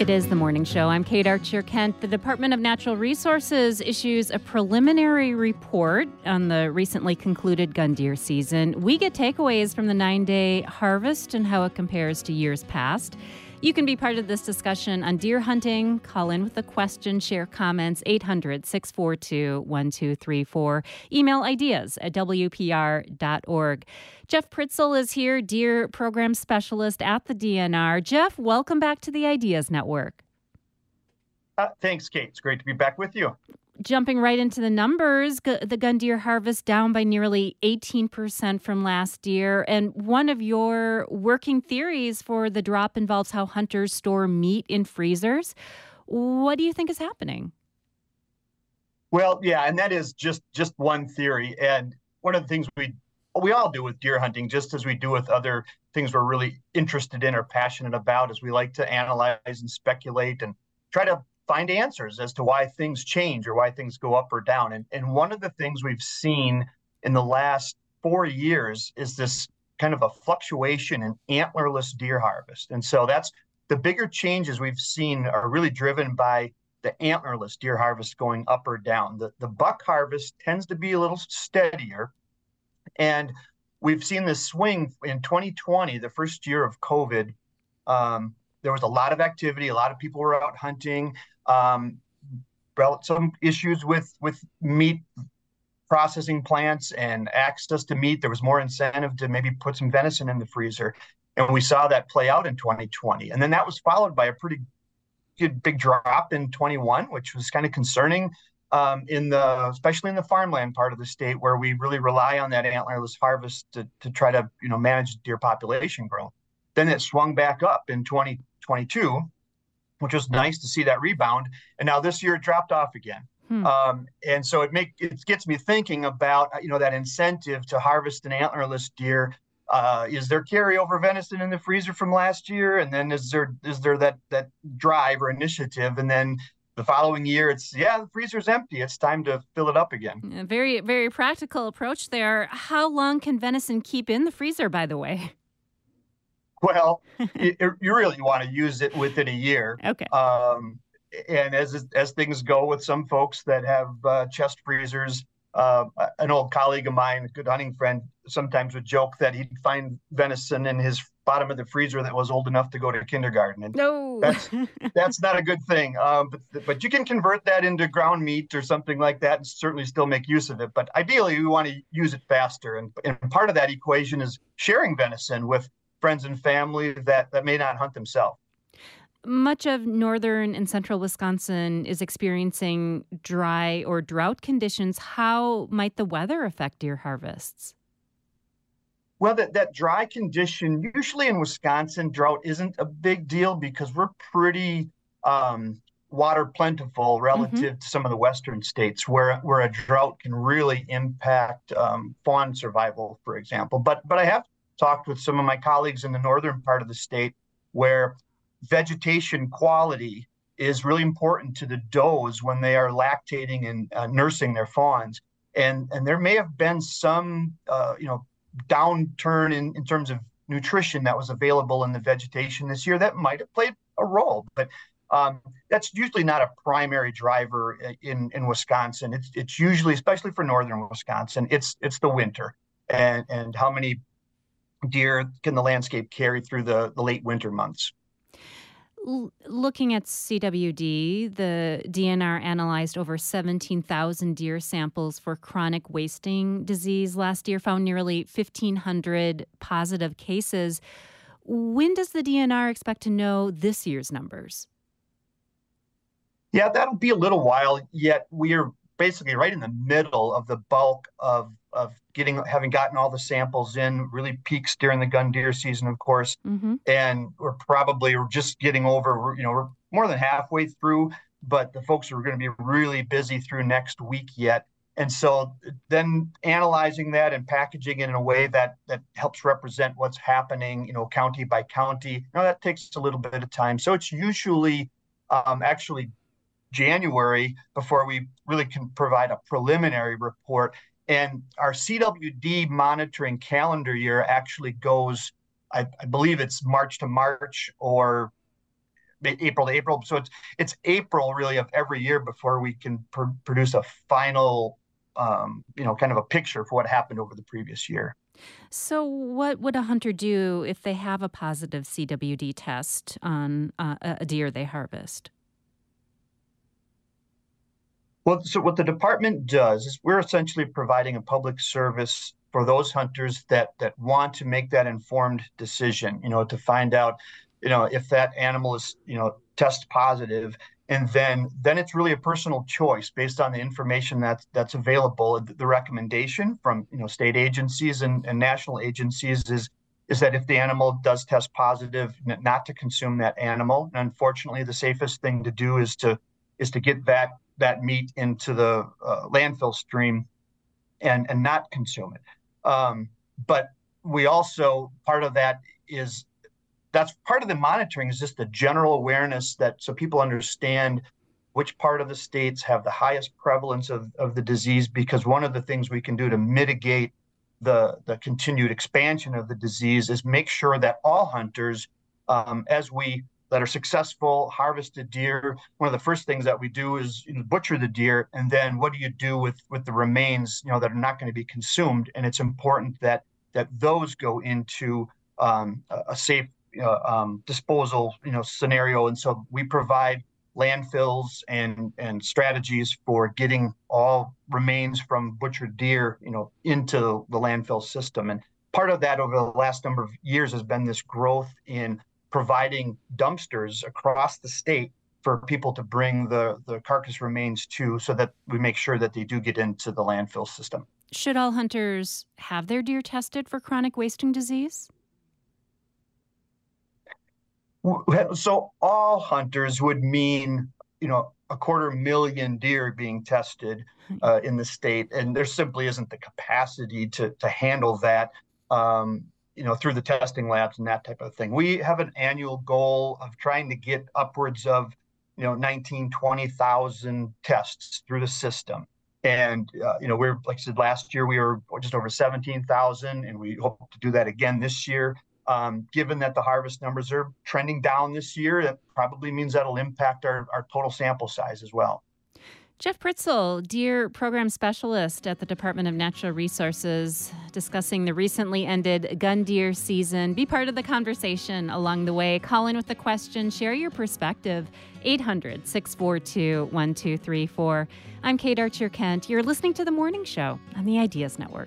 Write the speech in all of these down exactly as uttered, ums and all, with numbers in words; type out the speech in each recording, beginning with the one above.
It is the morning show. I'm Kate Archer-Kent. The Department of Natural Resources issues a preliminary report on the recently concluded gun deer season. We get takeaways from the nine-day harvest and how it compares to years past. You can be part of this discussion on deer hunting. Call in with a question, share comments, eight hundred, six four two, one two three four. Email ideas at w p r dot org. Jeff Pritzel is here, deer program specialist at the D N R. Jeff, welcome back to the Ideas Network. Uh, thanks, Kate. It's great to be back with you. Jumping right into the numbers, g- the gun deer harvest down by nearly eighteen percent from last year. And one of your working theories for the drop involves how hunters store meat in freezers. What do you think is happening? Well, yeah, and that is just, just one theory. And one of the things we we all do with deer hunting, just as we do with other things we're really interested in or passionate about, is we like to analyze and speculate and try to find answers as to why things change or why things go up or down. And, and one of the things we've seen in the last four years is this kind of a fluctuation in antlerless deer harvest. And so that's the bigger changes we've seen are really driven by the antlerless deer harvest going up or down. The, the buck harvest tends to be a little steadier. And we've seen this swing in twenty twenty, the first year of COVID. Um, there was a lot of activity. A lot of people were out hunting. Um, some issues with, with meat processing plants and access to meat. There was more incentive to maybe put some venison in the freezer. And we saw that play out in twenty twenty. And then that was followed by a pretty good big drop in twenty-one, which was kind of concerning um, in the, especially in the farmland part of the state where we really rely on that antlerless harvest to, to try to, you know, manage deer population growth. Then it swung back up in twenty twenty-two, which was nice to see that rebound. And now this year it dropped off again. Hmm. Um, and so it make it gets me thinking about, you know, that incentive to harvest an antlerless deer. Uh, is there carryover venison in the freezer from last year? And then is there is there that that drive or initiative? And then the following year, it's, yeah, the freezer's empty. It's time to fill it up again. A very, very practical approach there. How long can venison keep in the freezer, by the way? Well, it, you really want to use it within a year. Okay. Um, and as as things go with some folks that have uh, chest freezers, uh, an old colleague of mine, a good hunting friend, sometimes would joke that he'd find venison in his bottom of the freezer that was old enough to go to kindergarten. And no, that's that's not a good thing. Um, but but you can convert that into ground meat or something like that, and certainly still make use of it. But ideally, we want to use it faster. And and part of that equation is sharing venison with friends and family that, that may not hunt themselves. Much of northern and central Wisconsin is experiencing dry or drought conditions. How might the weather affect deer harvests? Well, that, that dry condition, usually in Wisconsin, drought isn't a big deal because we're pretty um, water plentiful relative mm-hmm. to some of the western states where, where a drought can really impact um, fawn survival, for example. But but I have talked with some of my colleagues in the northern part of the state where vegetation quality is really important to the does when they are lactating and uh, nursing their fawns. And and there may have been some, uh, you know, downturn in, in terms of nutrition that was available in the vegetation this year that might have played a role. But um, that's usually not a primary driver in, in Wisconsin. It's it's usually, especially for northern Wisconsin, it's it's the winter and, and how many deer can the landscape carry through the, the late winter months. L- looking at C W D, the D N R analyzed over seventeen thousand deer samples for chronic wasting disease last year, found nearly fifteen hundred positive cases. When does the D N R expect to know this year's numbers? Yeah, that'll be a little while yet. We are basically right in the middle of the bulk of of getting having gotten all the samples in. Really peaks during the gun deer season, of course, mm-hmm. and we're probably just getting over. You know, we're more than halfway through, but the folks are going to be really busy through next week yet. And so then analyzing that and packaging it in a way that that helps represent what's happening, you know, county by county, you know, that takes a little bit of time. So it's usually um, actually January before we really can provide a preliminary report. And our C W D monitoring calendar year actually goes, I, I believe it's March to March or April to April. So it's it's April really of every year before we can pr produce a final, um, you know, kind of a picture for what happened over the previous year. So, what would a hunter do if they have a positive C W D test on uh, a a deer they harvest? Well, so what the department does is we're essentially providing a public service for those hunters that that want to make that informed decision, you know, to find out, you know, if that animal is, you know, test positive, and then then it's really a personal choice based on the information that's that's available. The recommendation from, you know, state agencies and, and national agencies is is that if the animal does test positive, not to consume that animal. And unfortunately, the safest thing to do is to is to get that that meat into the uh, landfill stream and and not consume it. Um, but we also, part of that is that's part of the monitoring is just the general awareness that so people understand which part of the states have the highest prevalence of, of the disease, because one of the things we can do to mitigate the, the continued expansion of the disease is make sure that all hunters, um, as we that are successful, harvested deer, one of the first things that we do is, you know, butcher the deer, and then what do you do with with the remains, you know, that are not going to be consumed? And it's important that that those go into um, a, a safe uh, um, disposal, you know, scenario. And so we provide landfills and and strategies for getting all remains from butchered deer, you know, into the landfill system. And part of that over the last number of years has been this growth in providing dumpsters across the state for people to bring the, the carcass remains to, so that we make sure that they do get into the landfill system. Should all hunters have their deer tested for chronic wasting disease? So all hunters would mean, you know, a quarter million deer being tested uh, in the state, and there simply isn't the capacity to to handle that. Um, you know, through the testing labs and that type of thing. We have an annual goal of trying to get upwards of, you know, nineteen, twenty thousand tests through the system. And, uh, you know, we're, like I said, last year we were just over seventeen thousand, and we hope to do that again this year. Um, given that the harvest numbers are trending down this year, that probably means that'll impact our, our total sample size as well. Jeff Pritzl, Deer Program Specialist at the Department of Natural Resources, discussing the recently ended gun deer season. Be part of the conversation along the way. Call in with a question. Share your perspective. eight hundred, six four two, one two three four. I'm Kate Archer-Kent. You're listening to The Morning Show on the Ideas Network.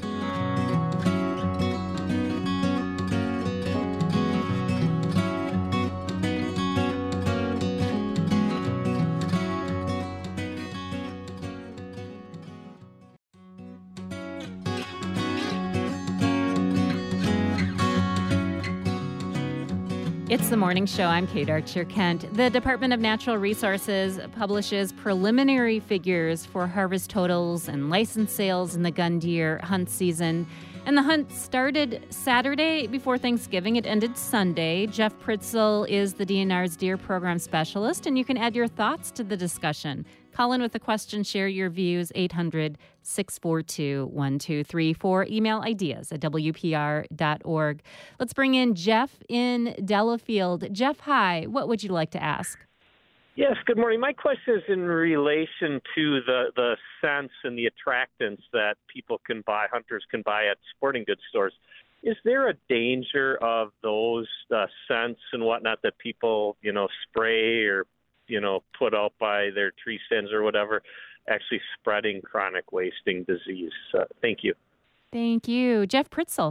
It's The Morning Show. I'm Kate Archer-Kent. The Department of Natural Resources publishes preliminary figures for harvest totals and license sales in the gun deer hunt season. And the hunt started Saturday before Thanksgiving. It ended Sunday. Jeff Pritzl is the D N R's Deer Program Specialist, and you can add your thoughts to the discussion. Call in with a question, share your views, eight hundred, six four two, one two three four. Email ideas at W P R dot org. Let's bring in Jeff in Delafield. Jeff, hi. What would you like to ask? Yes, good morning. My question is in relation to the, the scents and the attractants that people can buy, hunters can buy at sporting goods stores. Is there a danger of those uh, scents and whatnot that people, you know, spray or, you know, put out by their tree stands or whatever, actually spreading chronic wasting disease? Uh, thank you. Thank you. Jeff Pritzl.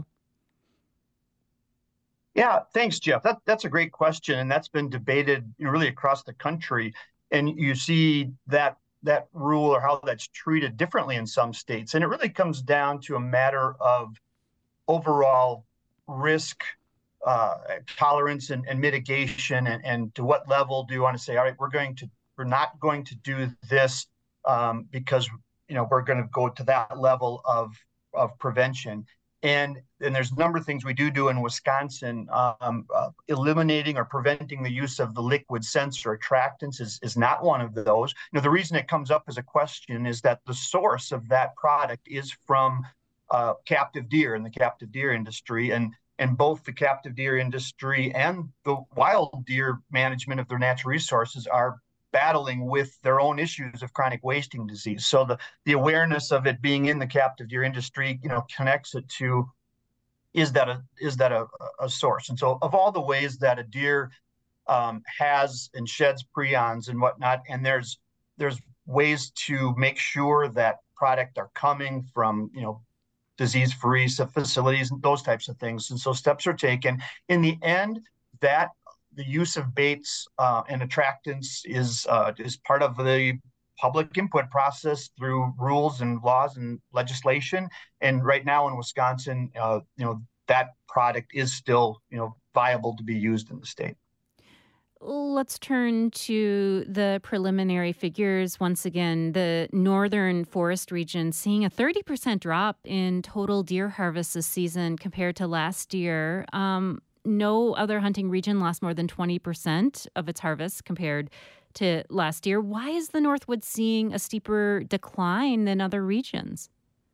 Yeah, thanks, Jeff. That, that's a great question, and that's been debated, you know, really across the country. And you see that that rule or how that's treated differently in some states. And it really comes down to a matter of overall risk uh, tolerance and, and mitigation, and, and to what level do you want to say, all right, we're going to we're not going to do this um, because, you know, we're going to go to that level of of prevention. And, and there's a number of things we do do in Wisconsin. Um, uh, eliminating or preventing the use of the liquid scents or attractants is, is not one of those. You know, the reason it comes up as a question is that the source of that product is from uh, captive deer in the captive deer industry. And and both the captive deer industry and the wild deer management of their natural resources are battling with their own issues of chronic wasting disease. So the, the awareness of it being in the captive deer industry, you know, connects it to, is that a is that a, a source? And so of all the ways that a deer um, has and sheds prions and whatnot, and there's there's ways to make sure that product are coming from, you know, disease-free facilities and those types of things. And so steps are taken. In the end, that the use of baits uh, and attractants is uh, is part of the public input process through rules and laws and legislation. And right now in Wisconsin, uh, you know, that product is still, you know, viable to be used in the state. Let's turn to the preliminary figures. Once again, the northern forest region seeing a thirty percent drop in total deer harvest this season compared to last year. Um, no other hunting region lost more than twenty percent of its harvest compared to last year. Why is the Northwoods seeing a steeper decline than other regions?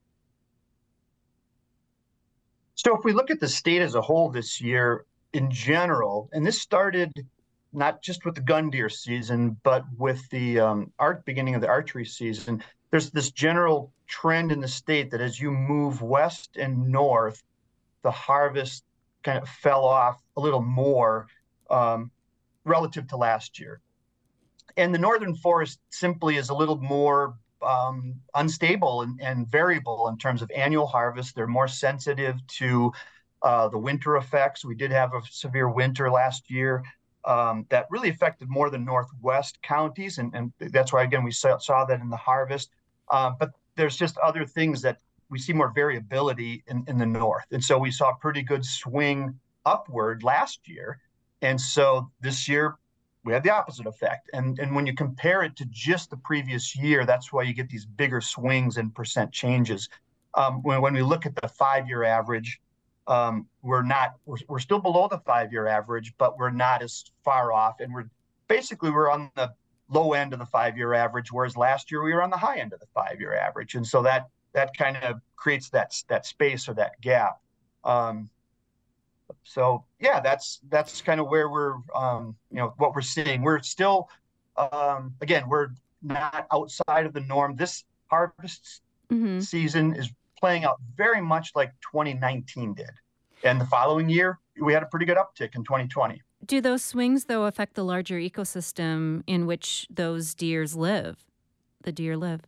So if we look at the state as a whole this year in general, and this started not just with the gun deer season, but with the um, art beginning of the archery season, there's this general trend in the state that as you move west and north, the harvest kind of fell off a little more um, relative to last year. And the northern forest simply is a little more um, unstable and, and variable in terms of annual harvest. They're more sensitive to uh, the winter effects. We did have a severe winter last year um, that really affected more the northwest counties. And, and that's why, again, we saw, saw that in the harvest. Uh, but there's just other things that we see more variability in, in the north. And so we saw a pretty good swing upward last year. And so this year, we had the opposite effect. And, and when you compare it to just the previous year, that's why you get these bigger swings and percent changes. Um, when, when we look at the five-year average, um, we're not, we're, we're still below the five-year average, but we're not as far off. And we're basically, we're on the low end of the five-year average, whereas last year we were on the high end of the five-year average. And so that that kind of creates that, that space or that gap. Um, So yeah, that's that's kind of where we're, um, you know, what we're seeing. We're still, um, again, we're not outside of the norm. This harvest mm-hmm. season is playing out very much like twenty nineteen did, and the following year we had a pretty good uptick in twenty twenty. Do those swings though affect the larger ecosystem in which those deers live? The deer live.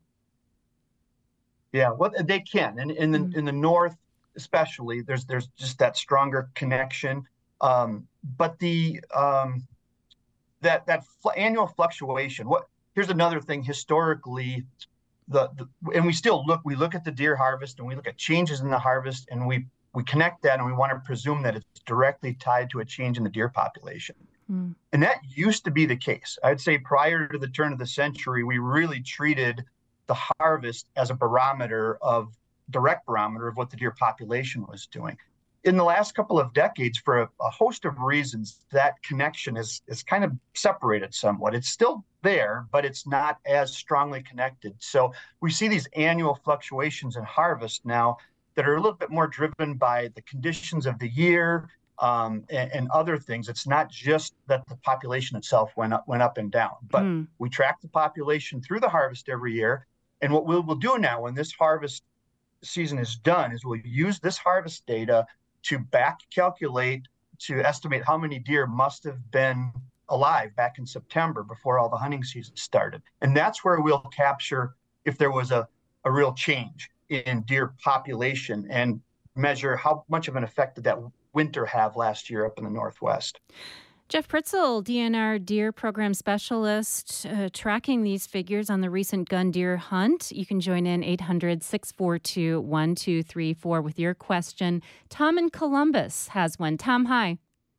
Yeah, well, they can, and in the mm-hmm. in the north. Especially, there's there's just that stronger connection, um, but the um, that that fl- annual fluctuation. What here's another thing historically, the, the and we still look we look at the deer harvest and we look at changes in the harvest and we we connect that and we want to presume that it's directly tied to a change in the deer population, mm. and that used to be the case. I'd say prior to the turn of the century, we really treated the harvest as a barometer of. direct barometer of what the deer population was doing. In the last couple of decades, for a, a host of reasons, that connection is, is kind of separated somewhat. It's still there, but it's not as strongly connected. So we see these annual fluctuations in harvest now that are a little bit more driven by the conditions of the year um, and, and other things. It's not just that the population itself went up, went up and down, but mm. we track the population through the harvest every year. And what we'll, we'll do now when this harvest season is done is we'll use this harvest data to back calculate to estimate how many deer must have been alive back in September before all the hunting season started. And that's where we'll capture if there was a, a real change in deer population and measure how much of an effect did that winter have last year up in the Northwest. Jeff Pritzl, D N R Deer Program Specialist, uh, tracking these figures on the recent gun deer hunt. You can join in eight hundred, six four two, one two three four with your question. Tom in Columbus has one. Tom, hi.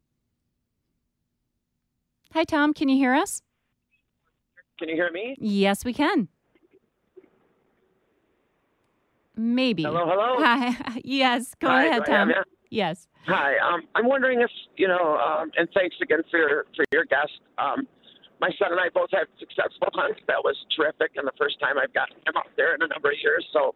Hi, Tom. Can you hear us? Can you hear me? Yes, we can. Maybe. Hello, hello. Hi. Yes, go Hi, ahead, Tom. Yes. Hi. Um, I'm wondering if, you know, um, and thanks again for your, for your guest. Um, my son and I both had successful hunts. That was terrific, and the first time I've gotten him out there in a number of years. So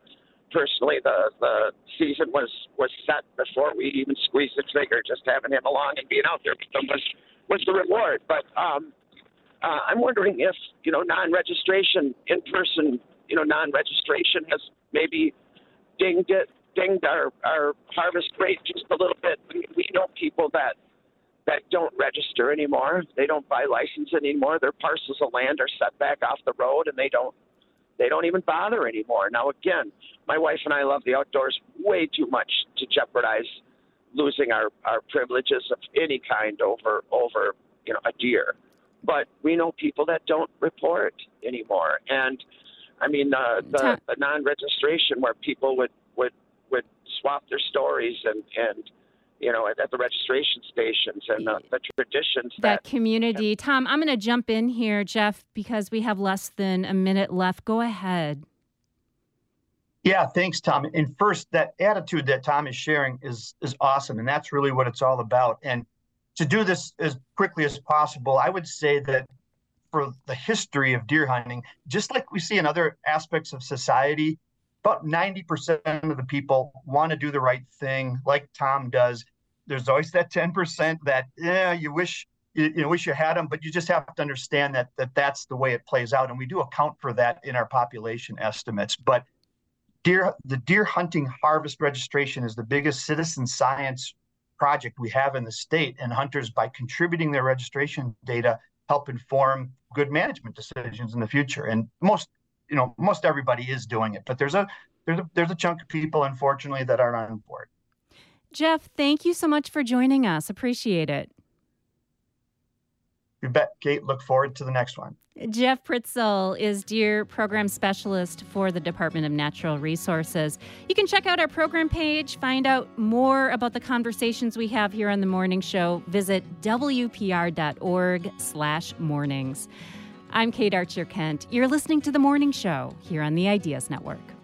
personally, the the season was was set before we even squeezed the trigger. Just having him along and being out there with them was was the reward. But um, uh, I'm wondering if you know non-registration, in-person, you know non-registration has maybe dinged it, dinged our our harvest rate just a little bit. We, we know people that. that don't register anymore. They don't buy license anymore. Their parcels of land are set back off the road, and they don't they don't even bother anymore. Now, again, my wife and I love the outdoors way too much to jeopardize losing our, our privileges of any kind over over you know a deer. But we know people that don't report anymore, and I mean uh, the, the non-registration where people would would would swap their stories and and. you know, at, at the registration stations and the, the traditions. That, that community. Tom, I'm going to jump in here, Jeff, because we have less than a minute left. Go ahead. Yeah, thanks, Tom. And first, that attitude that Tom is sharing is is awesome, and that's really what it's all about. And to do this as quickly as possible, I would say that for the history of deer hunting, just like we see in other aspects of society, about ninety percent of the people want to do the right thing, like Tom does. There's always that ten percent that, yeah, you wish you, you know, wish you had them, but you just have to understand that that that's the way it plays out, and we do account for that in our population estimates. But deer, the deer hunting harvest registration is the biggest citizen science project we have in the state, and hunters, by contributing their registration data, help inform good management decisions in the future. And most You know, most everybody is doing it, but there's a there's a there's a chunk of people, unfortunately, that aren't on board. Jeff, thank you so much for joining us. Appreciate it. You bet, Kate. Look forward to the next one. Jeff Pritzl is Deer Program Specialist for the Department of Natural Resources. You can check out our program page, find out more about the conversations we have here on the morning show. Visit W P R dot org slash mornings. I'm Kate Archer Kent. You're listening to The Morning Show here on the Ideas Network.